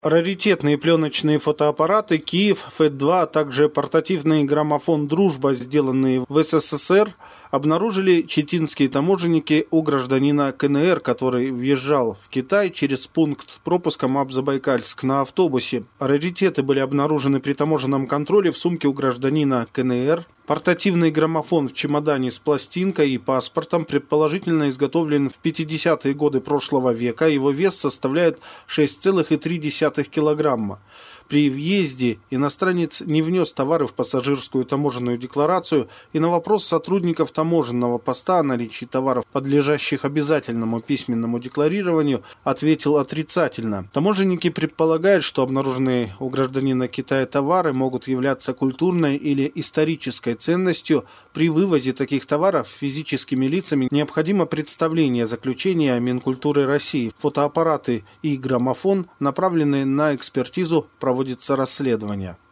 Раритетные пленочные фотоаппараты «Киев», ФЭТ-2, а также портативный граммофон «Дружба», сделанные в СССР, обнаружили читинские таможенники у гражданина КНР, который въезжал в Китай через пункт пропуска МАП-Забайкальск на автобусе. Раритеты были обнаружены при таможенном контроле в сумке у гражданина КНР. Портативный граммофон в чемодане с пластинкой и паспортом предположительно изготовлен в 50-е годы прошлого века. Его вес составляет 6,3 килограмма. При въезде иностранец не внес товары в пассажирскую таможенную декларацию, и на вопрос сотрудников таможенного поста о наличии товаров, подлежащих обязательному письменному декларированию, ответил отрицательно. Таможенники предполагают, что обнаруженные у гражданина Китая товары могут являться культурной или исторической ценностью. При вывозе таких товаров физическими лицами необходимо представление заключения Минкультуры России. Фотоаппараты и граммофон направлены на экспертизу, проводится расследование.